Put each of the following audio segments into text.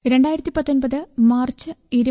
2019 March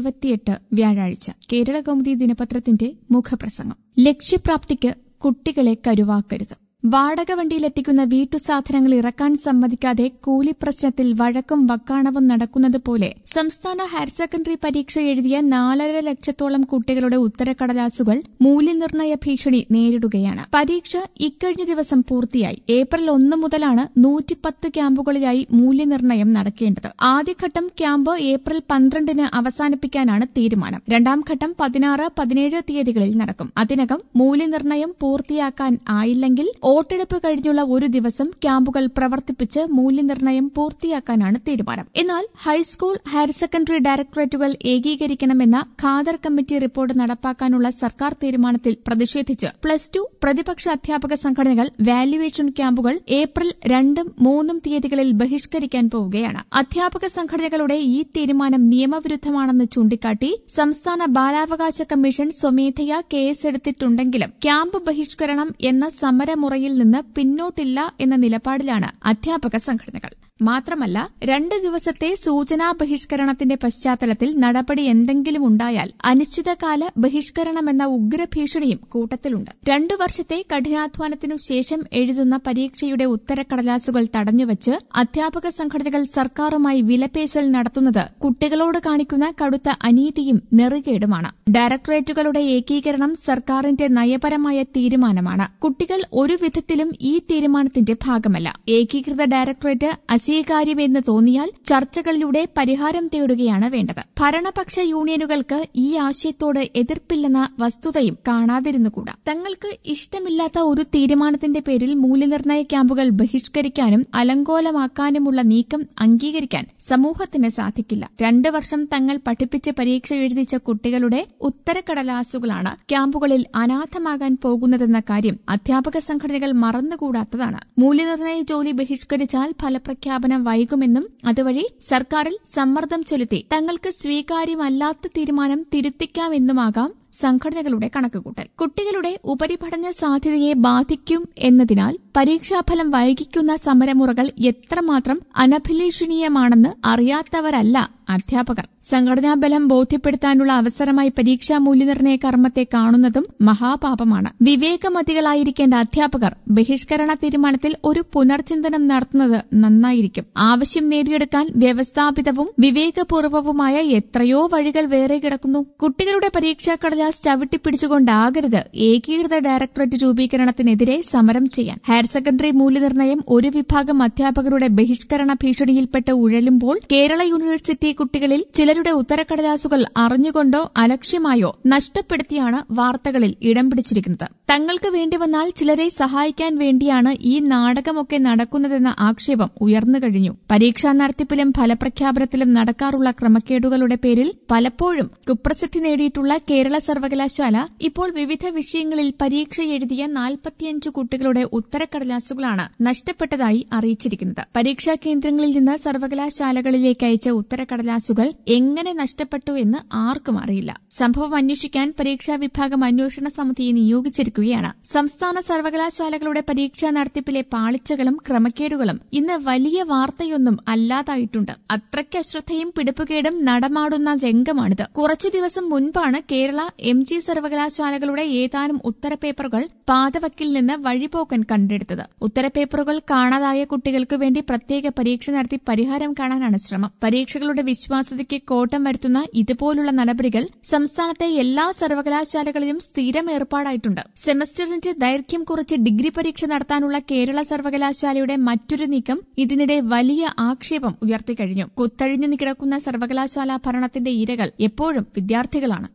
28 വ്യാഴാഴ്ച കേരളകൗമുദി ദിനപത്രത്തിന്റെ മുഖപ്രസംഗം. ലക്ഷ്യപ്രാപ്തിക്ക് കുട്ടികളെ കരുവാക്കരുത്. വാടക വണ്ടിയിലെത്തിക്കുന്ന വീട്ടുസാധനങ്ങൾ ഇറക്കാൻ സമ്മതിക്കാതെ കൂലിപ്രശ്നത്തിൽ വഴക്കും വക്കാണവും നടക്കുന്നതുപോലെ സംസ്ഥാന ഹയർ സെക്കൻഡറി പരീക്ഷ എഴുതിയ 4.5 ലക്ഷത്തോളം കുട്ടികളുടെ ഉത്തരക്കടലാസുകൾ മൂല്യനിർണ്ണയ ഭീഷണി നേരിടുകയാണ്. പരീക്ഷ ഇക്കഴിഞ്ഞ ദിവസം പൂർത്തിയായി. ഏപ്രിൽ 1 മുതലാണ് 110 ക്യാമ്പുകളിലായി മൂല്യനിർണ്ണയം നടക്കേണ്ടത്. ആദ്യഘട്ടം ക്യാമ്പ് ഏപ്രിൽ 12-ന് അവസാനിപ്പിക്കാനാണ് തീരുമാനം. രണ്ടാം ഘട്ടം 16, 17 തീയതികളിൽ നടക്കും. അതിനകം മൂല്യനിർണ്ണയം പൂർത്തിയാക്കാൻ ആയില്ലെങ്കിൽ വോട്ടെടുപ്പ് കഴിഞ്ഞുള്ള ഒരു ദിവസം ക്യാമ്പുകൾ പ്രവർത്തിപ്പിച്ച് മൂല്യനിർണ്ണയം പൂർത്തിയാക്കാനാണ് തീരുമാനം. എന്നാൽ ഹൈസ്കൂൾ, ഹയർ സെക്കൻഡറി ഡയറക്ടറേറ്റുകൾ ഏകീകരിക്കണമെന്ന ഖാദർ കമ്മിറ്റി റിപ്പോർട്ട് നടപ്പാക്കാനുള്ള സർക്കാർ തീരുമാനത്തിൽ പ്രതിഷേധിച്ച് +2 പ്രതിപക്ഷ അധ്യാപക സംഘടനകൾ വാല്യുവേഷൻ ക്യാമ്പുകൾ ഏപ്രിൽ 2, 3 തീയതികളിൽ ബഹിഷ്കരിക്കാൻ പോവുകയാണ്. അധ്യാപക സംഘടനകളുടെ ഈ തീരുമാനം നിയമവിരുദ്ധമാണെന്ന് ചൂണ്ടിക്കാട്ടി സംസ്ഥാന ബാലാവകാശ കമ്മീഷൻ സ്വമേധയാ കേസെടുത്തിട്ടുണ്ടെങ്കിലും ക്യാമ്പ് ബഹിഷ്കരണം എന്ന സമരമുറയിൽ നിന്ന് പിന്നോട്ടില്ല എന്ന നിലപാടിലാണ് അധ്യാപക സംഘടനകൾ. മാത്രമല്ല, 2 ദിവസത്തെ സൂചനാ ബഹിഷ്കരണത്തിന്റെ പശ്ചാത്തലത്തിൽ നടപടി എന്തെങ്കിലും ഉണ്ടായാൽ അനിശ്ചിതകാല ബഹിഷ്കരണമെന്ന ഉഗ്രഭീഷണിയും കൂട്ടത്തിലുണ്ട്. 2 വർഷത്തെ കഠിനാധ്വാനത്തിനു ശേഷം എഴുതുന്ന പരീക്ഷയുടെ ഉത്തരക്കടലാസുകൾ തടഞ്ഞുവച്ച് അധ്യാപക സംഘടനകൾ സർക്കാരുമായി വിലപേശൽ നടത്തുന്നത് കുട്ടികളോട് കാണിക്കുന്ന കടുത്ത അനീതിയും നെറികേടുമാണ്. ഡയറക്ടറേറ്റുകളുടെ ഏകീകരണം സർക്കാരിന്റെ നയപരമായ തീരുമാനമാണ്. കുട്ടികൾ ഒരു വിധത്തിലും ഈ തീരുമാനത്തിന്റെ ഭാഗമല്ല. ഏകീകൃത ഡയറക്ടറേറ്റ് അസ്വീകാര്യമെന്ന് തോന്നിയാൽ ചർച്ചകളിലൂടെ പരിഹാരം തേടുകയാണ് വേണ്ടത്. ഭരണപക്ഷ യൂണിയനുകൾക്ക് ഈ ആശയത്തോട് എതിർപ്പില്ലെന്ന വസ്തുതയും കാണാതിരുന്നുകൂടാ. തങ്ങൾക്ക് ഇഷ്ടമില്ലാത്ത ഒരു തീരുമാനത്തിന്റെ പേരിൽ മൂല്യനിർണ്ണയ ക്യാമ്പുകൾ ബഹിഷ്കരിക്കാനും അലങ്കോലമാക്കാനുമുള്ള നീക്കം അംഗീകരിക്കാൻ സമൂഹത്തിന് സാധിക്കില്ല. 2 വർഷം തങ്ങൾ പഠിപ്പിച്ച് പരീക്ഷ എഴുതിച്ച കുട്ടികളുടെ ഉത്തരക്കടലാസുകളാണ് ക്യാമ്പുകളിൽ അനാഥമാകാൻ പോകുന്നതെന്ന കാര്യം അധ്യാപക സംഘടനകൾ മറന്നുകൂടാത്തതാണ്. മൂല്യനിർണ്ണയ ജോലി ബഹിഷ്കരിച്ചാൽ ഫലപ്രഖ്യാപനം വൈകുമെന്നും അതുവഴി സർക്കാരിൽ സമ്മർദ്ദം ചെലുത്തി തങ്ങൾക്ക് സ്വീകാര്യമല്ലാത്ത തീരുമാനം തിരുത്തിക്കാമെന്നുമാകാം സംഘടനകളുടെ കണക്കുകൂട്ടൽ. കുട്ടികളുടെ ഉപരിപഠന സാധ്യതയെ ബാധിക്കും എന്നതിനാൽ പരീക്ഷാഫലം വൈകിക്കുന്ന സമരമുറകൾ എത്രമാത്രം അനഭിലഷണീയമാണെന്ന് അറിയാത്തവരല്ല അധ്യാപകർ. സംഘടനാബലം ബോധ്യപ്പെടുത്താനുള്ള അവസരമായി പരീക്ഷാ മൂല്യനിർണ്ണയ കർമ്മത്തെ കാണുന്നതും മഹാപാപമാണ്. വിവേകമതികളായിരിക്കേണ്ട അധ്യാപകർ ബഹിഷ്കരണ തീരുമാനത്തിൽ ഒരു പുനർചിന്തനം നടത്തുന്നത് നന്നായിരിക്കും. ആവശ്യം നേടിയെടുക്കാൻ വ്യവസ്ഥാപിതവും വിവേകപൂർവവുമായ എത്രയോ വഴികൾ വേറെ കിടക്കുന്നു. കുട്ടികളുടെ പരീക്ഷാ കടലാസ് ചവിട്ടിപ്പിടിച്ചുകൊണ്ടാകരുത് ഏകീകൃത ഡയറക്ടറേറ്റ് രൂപീകരണത്തിനെതിരെ സമരം ചെയ്യാൻ. ഹയർ സെക്കൻഡറി മൂല്യനിർണ്ണയം ഒരു വിഭാഗം അധ്യാപകരുടെ ബഹിഷ്കരണ ഭീഷണിയിൽപ്പെട്ട് ഉഴലുമ്പോൾ കേരള യൂണിവേഴ്സിറ്റി കുട്ടികളിൽ ചിലരുടെ ഉത്തരക്കടലാസുകൾ അറിഞ്ഞുകൊണ്ടോ അലക്ഷ്യമായോ നഷ്ടപ്പെടുത്തിയാണ് വാർത്തകളിൽ ഇടം പിടിച്ചിരിക്കുന്നത്. തങ്ങൾക്ക് വേണ്ടിവന്നാൽ ചിലരെ സഹായിക്കാൻ വേണ്ടിയാണ് ഈ നാടകമൊക്കെ നടക്കുന്നതെന്ന ആക്ഷേപം ഉയർന്നുകഴിഞ്ഞു. പരീക്ഷാ നടത്തിപ്പിലും ഫലപ്രഖ്യാപനത്തിലും നടക്കാറുള്ള ക്രമക്കേടുകളുടെ പേരിൽ പലപ്പോഴും കുപ്രസിദ്ധി നേടിയിട്ടുള്ള കേരള സർവകലാശാല ഇപ്പോൾ വിവിധ വിഷയങ്ങളിൽ പരീക്ഷ എഴുതിയ 45 കുട്ടികളുടെ ഉത്തരക്കടലാസുകളാണ് നഷ്ടപ്പെട്ടതായി അറിയിച്ചിരിക്കുന്നത്. പരീക്ഷാ കേന്ദ്രങ്ങളിൽ നിന്ന് സർവകലാശാലകളിലേക്ക് അയച്ച ഉത്തരക്കടലാസുകൾ എങ്ങനെ നഷ്ടപ്പെട്ടു എന്ന് ആർക്കും അറിയില്ല. സംഭവം അന്വേഷിക്കാൻ പരീക്ഷാ വിഭാഗം അന്വേഷണ സമിതിയെ നിയോഗിച്ചിരിക്കുകയാണ്. സംസ്ഥാന സർവകലാശാലകളുടെ പരീക്ഷാ നടത്തിപ്പിലെ പാളിച്ചകളും ക്രമക്കേടുകളും ഇന്ന് വലിയ വാർത്തയൊന്നും അല്ലാതായിട്ടുണ്ട്. അത്രയ്ക്ക് അശ്രദ്ധയും പിടിപ്പുകേടും നടമാടുന്ന രംഗമാണിത്. കുറച്ചു ദിവസം മുൻപാണ് കേരള MG സർവകലാശാലകളുടെ ഏതാനും ഉത്തരപേപ്പറുകൾ പാതവക്കിൽ നിന്ന് വഴിപോക്കൻ കണ്ടെടുത്തത്. ഉത്തരപേപ്പറുകൾ കാണാതായ കുട്ടികൾക്ക് വേണ്ടി പ്രത്യേക പരീക്ഷ നടത്തി പരിഹാരം കാണാനാണ് ശ്രമം. പരീക്ഷകളുടെ വിശ്വാസ്യതയ്ക്ക് കോട്ടം വരുത്തുന്ന ഇതുപോലുള്ള നടപടികൾ സംസ്ഥാനത്തെ എല്ലാ സർവകലാശാലകളിലും സ്ഥിരം ഏർപ്പാടായിട്ടുണ്ട്. സെമസ്റ്ററിന്റെ ദൈർഘ്യം കുറച്ച് ഡിഗ്രി പരീക്ഷ നടത്താനുള്ള കേരള സർവകലാശാലയുടെ മറ്റൊരു നീക്കം ഇതിനിടെ വലിയ ആക്ഷേപം ഉയർത്തിക്കഴിഞ്ഞു. കുത്തഴിഞ്ഞു കിടക്കുന്ന സർവകലാശാല ഭരണത്തിന്റെ ഇരകൾ എപ്പോഴും വിദ്യാർത്ഥികളാണ്.